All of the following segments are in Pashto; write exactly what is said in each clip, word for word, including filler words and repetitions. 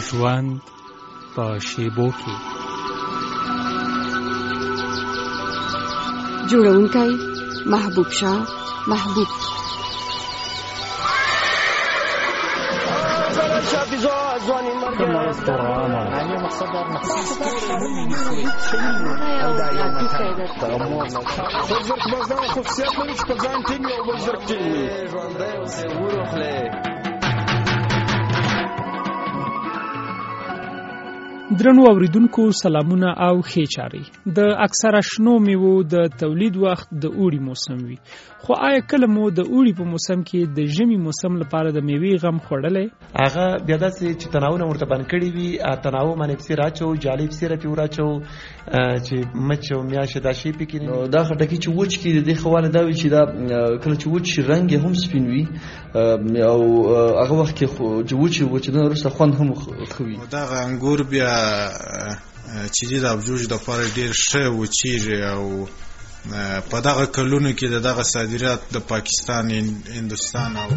ژوند په شیبو کې. جوړونکی محبوب شاه محبوب. درنو اوریدونکو سلامونه او ښې چارې. د اکثره شنو میوو د تولید وخت د اوړي موسم وي، خو آیا کله مو د اوړي په موسم کې د ژمي موسم لپاره د میوې غم خوړلی؟ هغه بیا داسې چې تناوونه ورته بند کړي وي، تناو باندې پسې راچو، جالۍ پسې راپې وراچو چې مچ او میاشې دا شی پکې نه. دا خټکي چې وچ کړي د دې ښه والی دا وي چې دا کله چې وچ شي رنګ یې هم سپین وي او هغه وخت کې چې وچ وچېدنه وروسته خوند هم ښه وي. دغه انګور بیا چې دي د ابجوج دپاره ډېر ښه وچېږي او په دغه کلونو کې د دغه صادرات د پاکستان، هندوستان او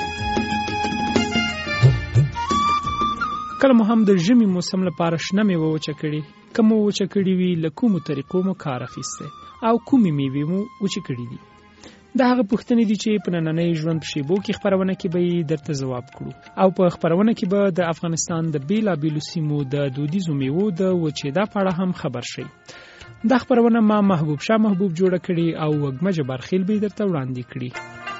کله مو هم د ژمي موسم لپاره شنه میوه وچه کړې؟ که مو وچه کړې وي له کومو طریقو مو کار اخیستی او کومې میوې مو وچې کړې دي؟ دا هغه پوښتنې دي چې په نننۍ ژوند په شیبو کې خپرونه کې به یې درته ځواب کړو، او په خپرونه کې به د افغانستان د بیلابیلو سیمو د دودیزو میوو د وچېدا په اړه هم خبر شئ. دا خپرونه ما محبوب شاه محبوب جوړه کړې او وږمه جبارخیل به یې درته وړاندې کړي.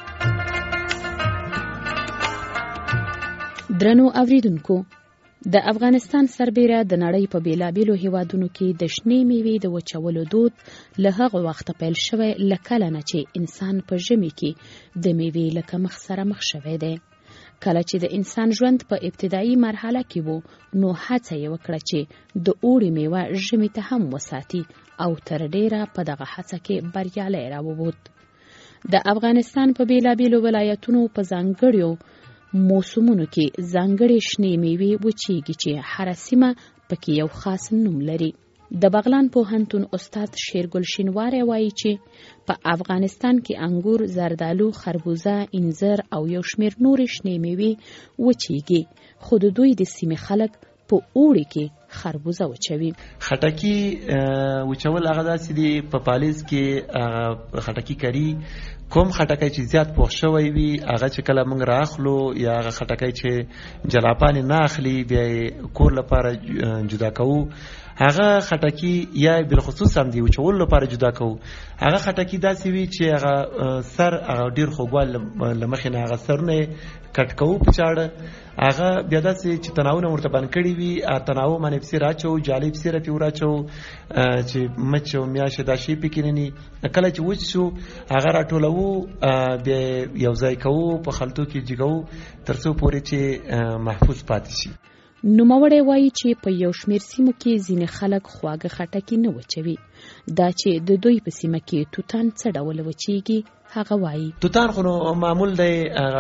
درنو اوریدونکو، د افغانستان سربیره د نړۍ په بیلابیلو هیوادونو کې د شنې میوې د وچولو دود له هغه وخته پیل شوی له کله نه چې انسان په ژمي کې د میوې له کمښت سره مخ شوی دی. کله چې د انسان ژوند په ابتدایي مرحله کې وو، نو هڅه یې وکړه چې د اوړي میوه ژمي ته هم وساتي او تر ډیره په دغه هڅه کې بریالی راووت. د افغانستان په بیلابیلو ولایتونو په ځانګړیو موسمونو کې ځانګړې شنې میوې وچېږي چې هره سیمه پکې یو خاص نوم لري. د بغلان پوهنتون استاد شیرګل شینواری وایي چې په افغانستان کې انګور، زردالو، خربوزه، انځر او یو شمېر نورې شنې میوې وچېږي، خو د دوی د سیمې خلک په اوړي کې خربوزه وچوي. خټکي وچول هغه داسې دي په پالیز کې خټکي کری کوم خټکی چې زیات پوښ شوی وي هغه چې کله موږ راخلو یا هغه خټکی چې جلاپانې نه اخلي بیا کور لپاره جدا کوو، هغه خټکی یا بالخصوص هم دی وچول لپاره جدا کوو. هغه خټکی داسې وي چې هغه سر هغه ډیر خوږوال له مخې نه هغه سرونه کټ کوو په چاړه، هغه بیا داسې چې تناوونه ورته بند کړي وي، تناو باندې پسې راچو، جالۍ پسې راپې وراچو چې مچ او میاشې دا شی پکې نه ني. کله چې وچ شو هغه راټولو بیا یو ځای کوو، په خلطو کې جګو تر څو پورې چې محفوظ پاتې شي. نوموړی وایي چې په یو شمېر سیمو کې ځینې خلک خواږه خټکي نه وچوي. دا چې د دوی په سیمه کې توتان څه ډول وچېږي هغه وایي. توتان خو نو معمول دی،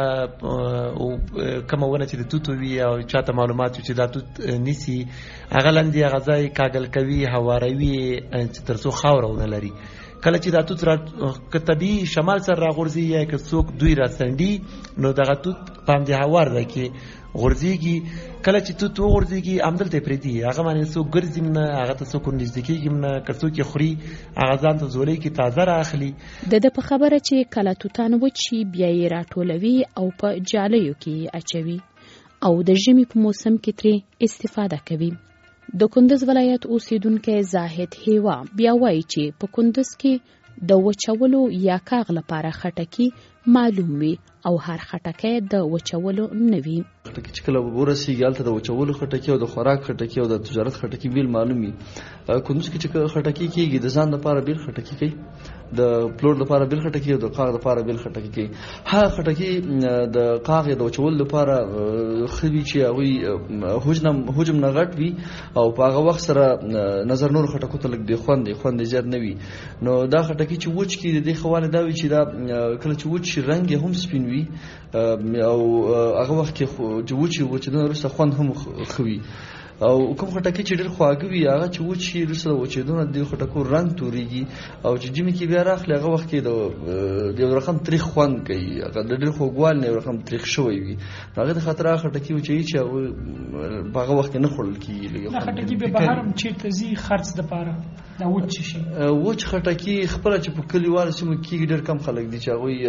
کومه ونه چې د توتو وي او چاته معلومات وي چې دا توت نیسي، هغه لاندې هغه ځای کاږل کوي، هواروي چې تر څو خاوره ونه لري. کله چې دا توت را که طبیعي شمال سره راغورځي یا که څوک دوی را سنډي، نو دغه توت په همدې هوار ده کې غورځېږي. کله چې توت وغورځېږي همدلته پرېږدي، هغه باندې څوک ګرځي نه، هغه ته څوک ورنږدې کېږي نه، که څوک یې خوري هغه ځان ته ځولۍ کې تازه را اخلي. د ده په خبره چې کله توتان وچ شي بیا یې راټولوي او په جالیو کې یې اچوي او د ژمي په موسم کې ترې استفاده کوي. د کندز ولایت اوسیدونکی زاهد هیوا بیا وایي چې په کندز کې د وچولو یا کاغ لپاره خټکي معلوم وي او هر خټکی د وچولو نه وي. خټکي چې کله ورسېږي هلته د وچولو خټکي او د خوراک خټکي او د تجارت خټکي بیل معلوم وي. کندز کې چې خټکي کېږي د ځان لپاره بیل خټکي کوي، د پلور لپاره بیل خټکي او د قاغ لپاره بیل خټکي کوي. هغه خټکي د قاغ د وچولو لپاره ښه وي چې هغوی حجم نه غټ وي او په هغه وخت سره نظر نور خټکو ته لږ د خوند خوند زیات نه وي. نو دا خټکي چې وچ کړي د دې ښه والی دا وي چې دا کله چې وچ شي رنګ یې هم سپین وي او هغه وخت کې چې وچ وچېدنه وروسته خوند هم ښه وي. او کوم خټکی چې ډېر خواږه وي هغه چې وچ شي وروسته د وچېدو نه د خټکو رنګ تورېږي او چې ژمي کې بیا راخلي هغه وخت کې د یو رقم تریخ خوند کوي، هغه د ډېر خوږوالي نه یو رقم تریخ شوی وي. هغه د خاطر هغه خټکي وچوي چې په هغه وخت کې نه خوړل کېږي. دا خټکي به بهر هم چېرته ځي خرڅ دپاره دا وچ شي؟ وچ خټکي خپله چې په کلیوالو سیمو کې کېږي ډېر کم خلک دي چې هغوی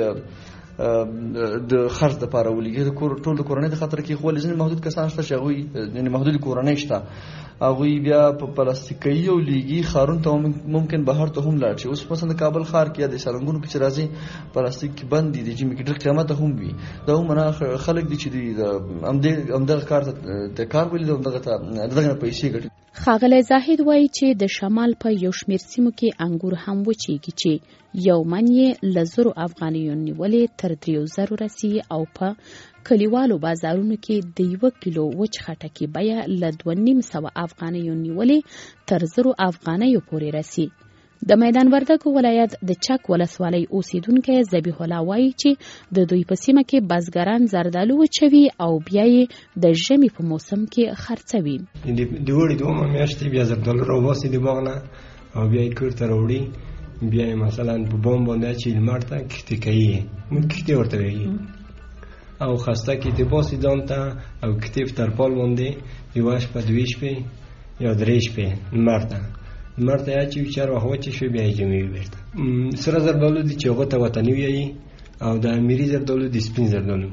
د خرڅ دپاره ولیږي. ټول د کورنۍ د خاطر کې خو ځینې محدود کسان شته چې هغوی یعنې محدودې کورنۍ شته، هغوی بیا په پلاستیکي او لیږي ښارونو ته ممکن بهر ته هم لاړ شي. اوس مثلا د کابل ښار کې یا د سالنګونو کې چې راځي پلاستیک بند دي، د ژمي کې ډېر قیمته هم وي. دا هم خلک دي چې همدغه کار ته کار ولي د همدغه ته دغه نه پیسې ګټي. ښاغلی زاهد وایي چې د شمال په یو شمېر سیمو کې انګور هم وچېږي چې یو من یې له زرو افغانیو نیولې تر دریو زرو رسي او په کلیوالو بازارونو کې د یوه کیلو وچ خټکي بیه له دوه نیم سوه افغانیو نیولې تر زرو افغانیو پورې رسي. د میدان وردګو ولایت د چک ولسوالۍ اوسیدونکی ذبیح الله وایي چې د دوی په سیمه کې بزګران زردالو وچوي او بیا یې د ژمي په موسم کې خرڅوي. د وړي دوه میاشتې بیا زردالو راوباسي د باغ نه او بیا یې کور ته راوړي، بیا یې مثلا په بام باندې اچوي لمر ته کښتې کوي، موږ کښتې ورته وایي، او خسته کښتې باسي ځان ته او کښتې په ترپال باندې یوه شپه دوې شپې یا درې شپې لمر ته لمر ته یې اچوي چې هر وخت وچې شوې بیا یې جمعوي بېرته. سره زردالو دي چې هغو ته وطني وایي او د امیري زردالو دي سپین زردالو.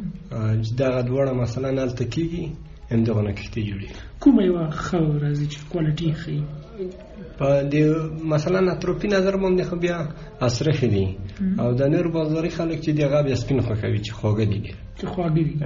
دغه دواړه مثلا هلته کېږي همدغه نه کښتې جوړېږي. کومه یوه ښه راځي چې کوالټي ښیي؟ په د مثلا اطرافي نظر باندې خو بیا اصرخې دي او د نور بازاري خلک چې دي هغه بیا سپین خوښوي چې خواږه دي ډېر چې خواږه دي.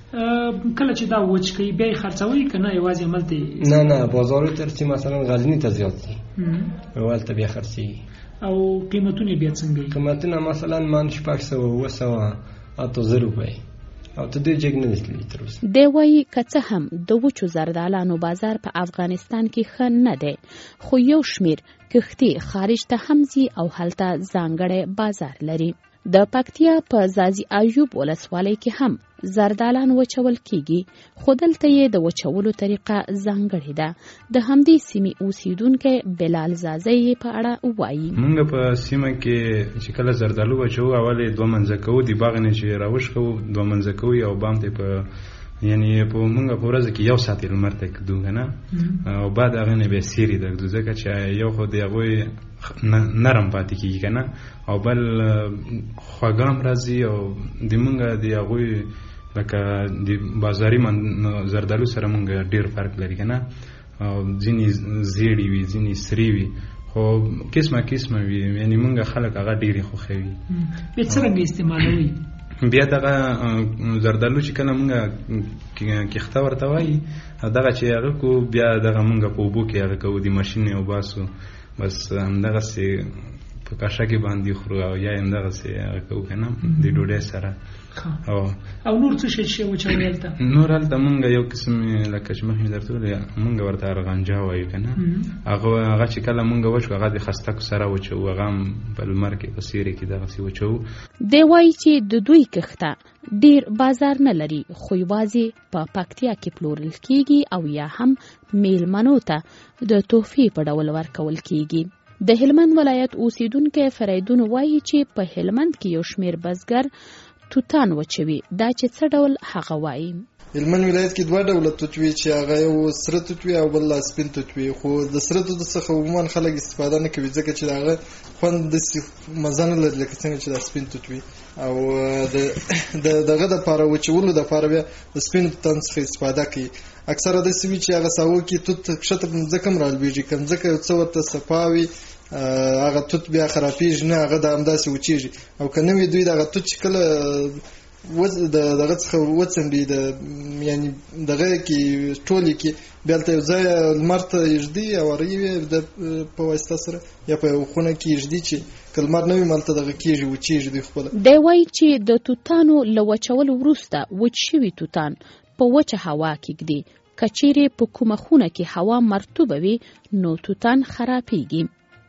کله چې دا وچ کوي بیا یې خرڅوئ که نه یوازې هملته؟ نه نه بازارو ته چې مثلا غزني ته زیات دي هلته بیا خرڅېږي. او قیمتونه بیا څنګه وي؟ قیمتونه مثلا من شپږ سوه اووه سوه حتی زر روپۍ او ته دې جګ نه دي تر اوسه. دی وایي که څه هم د وچو زردالانو بازار په افغانستان کې ښه نه دی، خو یو شمېر کښتې خارج ته هم ځي او هلته ځانګړی بازار لري. د پکتیا په ځاځي ایوب ولسوالۍ کې هم زردالان وچول کیږي، خو دلته یې د وچولو طریقه ځانګړې ده. د همدې سیمې اوسیدونکی بلال زازی په اړه وایي. موږ په سیمه کې چې کله زردالو وچو اول دوه منځه کوو، د باغ نه چې راوښ کوو دوه منځه کوو او بام ته په یعنی په موږ په ورځ کې یو ساعت لمر ته کډو کنه او بعد هغه نه به سیری د ځکه چې یو خو دی هغه نرم پاتې کیږي کنه او بل خواګام راځي او د موږ دی هغه لکه د بازاري من زردالو سره موږ ډیر فرق لري کنه او ځینې زیړی وي ځینې سری وي خو قسمه قسمه وي یعنی موږ خلک هغه ډیر خوښوي. به څنګه استعمالوي؟ بیا دغه زردالو چې کله مونږ کښته ورته وایي دغه چې هغه کو بیا دغه مونږ په اوبو کې هغه کوو د ماشین او باسو بس همدغسې په کاشه کې باندې خورو او یا همدغسې هغه کوو که نه د ډوډۍ سره. او نور څه شی چې وچوي هلته؟ نور هلته مونږ یو قسم لکه چې مخکې درته ویل مونږ ورته ارغنجا وایو که نه هغه هغه چې کله مونږ وچو هغه د خستکو سره وچوو، هغه هم په لمر کې په سیرې کې دغسې وچوو. دی وایي چې د دوی کښته ډیر بازار نه لري خو یوازې په پکتیا کې پلورل کیږي او یا هم میلمنو ته د تحفې په ډول ورکول کیږي. د هلمند ولایت اوسیدونکی فریدون وایي چې په هلمند کې یو شمېر بزګر توتان وچوي. دا چې څه ډول هغه وایي. هلمند ولایت کې دوه ډوله توت وي چې هغه یو سره توت وي او بل سپین توت وي، خو د سره توت څخه عموما خلک استفاده نه کوي ځکه چې هغه خوند داسې مزه نه لري لکه څنګه چې د سپین توت وي. او د دغه دپاره وچولو دپاره بیا د سپین توتانو څخه استفاده کوي. اکثره داسې وي چې هغه ساحو کې توت کښته په مځکه هم رالویږي، که مځکه یو څه ورته صفا وي هغه توت بیا خرابېږي نه، هغه د همداسې وچېږي. او که نه وي دوی دغه توت چې کله دغه څخه وڅنډي د یعنی دغه کې ټولې کې بیا هلته یو ځای لمر ته ایږدي او اروي د په واسطه سره یا په یو خونه کې ایږدي چې که لمر نه وي هلته دغه کېږي وچېږي دوی خپله. دی وایي چې د توتانو له وچولو وروسته وچ شوي توتان په وچه هوا کې ږدي. که چیرې په کومه خونه کې هوا مرطوبه وي نو توتان خرابېږي.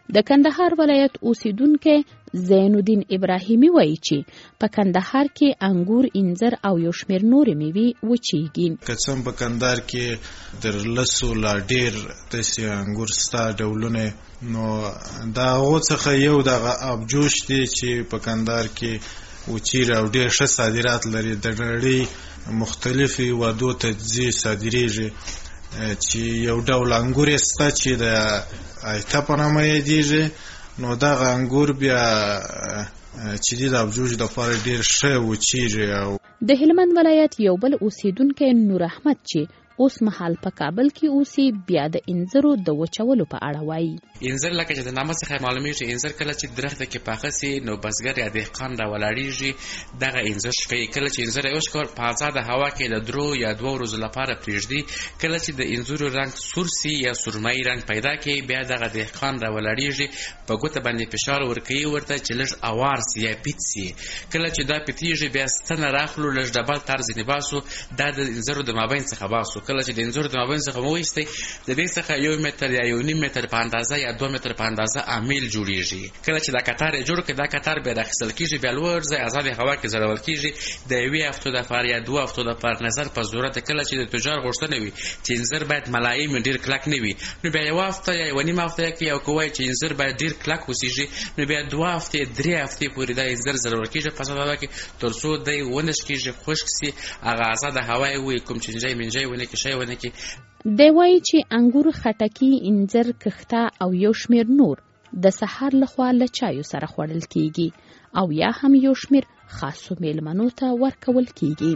د کندهار ولایت اوسیدونکو زین الدین ابراهیمي وایي چې په کندهار کې انګور، انځر او یو شمېر نورې میوې وچیږي. که څه په کندهار کې در لسو لا ډېر داسې انګور ستا ډولونه، نو د هغو څخه یو دغه ابجوش دی چې په کندهار کې وچیږي او ډېر ښه صادرات لري. د نړۍ مختلفې هېوادو ته ځي، صادرېږي، چې یو ډول انګور یې سته چې د ایته په نامه یادېږي. نو دغه انګور بیا چې دی د ابجوش دپاره ډېر ښه وچیږي. او د هلمند ولایت یو بل اوسیدونکی نور احمد چې اوس مهال په کابل کې اوسي، بیا د انځرو د وچولو په اړه وایي. انځر لکه چې د نامه څخه معلومیږي، انځر کله چې درخت کې پاخه سي نو بزګر یا دهقان را ولاړیږي، دغه انځر شکوي. کله چې انځر یې وشکول په آزاده هوا کې د درو یا دوه ورځو لپاره پرېږدي. کله چې د انځرو رنګ سور سي یا سرمایي رنګ پیدا کوي، بیا دغه دهقان را ولاړیږي، په ګوته باندې فشار ورکوي ورته چې لږ اوار سي یا پیت سي. کله چې دا پیتیږي بیا ستنه راخلو، لږ ډبل تار ځینې باسو، دا د انځرو د مابین څخه باسو. کله چې د انځرو د مابین څخه مو وایستئ، د دې څخه یو متر یا یو نیم متر په اندازه یا دوه متر په اندازه امیل جوړیږي. کله چې دا کتار یې جوړ کړي، دا کتار بیا راخیستل کېږي، بیا لوړ ځای آزادې هوا کې ځړول کېږي. د یوې هفتو دپاره یا دوه هفتو دپاره نظر په ضرورت. کله چې د تجار غوښتنه وي چې انځر باید ملایم ډېر کلک نه وي، نو بیا یوه هفته یا یوه نیمه هفته کې، او که وایي چې انځر باید ډېر کلک وسیږي، نو بیا دوه هفتې درې هفتې پورې دا انځر ضرور کېږي په آزاده هوا کې، تر څو دی ونش کېږي، خشک سي، هغه آزاده هوا یې وي، کوم چینجی منجی ونه کړي، شی ونه کړي. دی وایي چې انګور، خټکي، انځر، کښته او یو شمېر نور د سهار لخوا له چایو سره خوړل کیږي او یا هم یو شمېر خاصو میلمنو ته ورکول کیږي.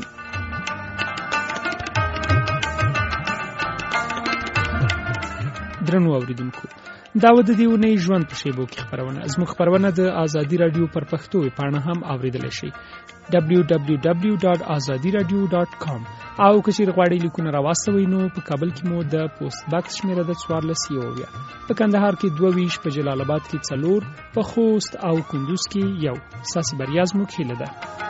درنو اوریدونکو، دا و د دې اونۍ ژوند په شیبو کې خپرونه. زموږ خپرونه د ازادي رادیو پر پښتو ویبپاڼه هم اوریدلی شئ، دبلیو دبلیو دبلیو ډاټ ازادي رادیو ډاټ کام. او که چیرې غواړئ لیکونه راواستوئ، نو په کابل کې مو د پوسټ باکس شمېره ده څوارلس یو اویا، په کندهار کې دوه ویشت، په جلال آباد کې څلور، په خوست او کندوز کې یو. ستاسې بریا زموږ هیله ده.